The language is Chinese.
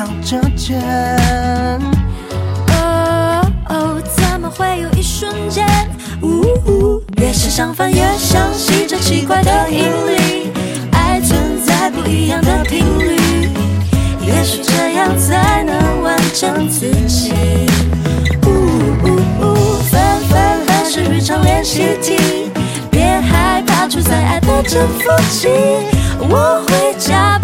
躺着枕。 怎么会有一瞬间，越是相反越相信这奇怪的引力，爱存在不一样的频率，也许这样才能完整自己。分分合是日常练习题，别害怕处在爱的正负极，我会加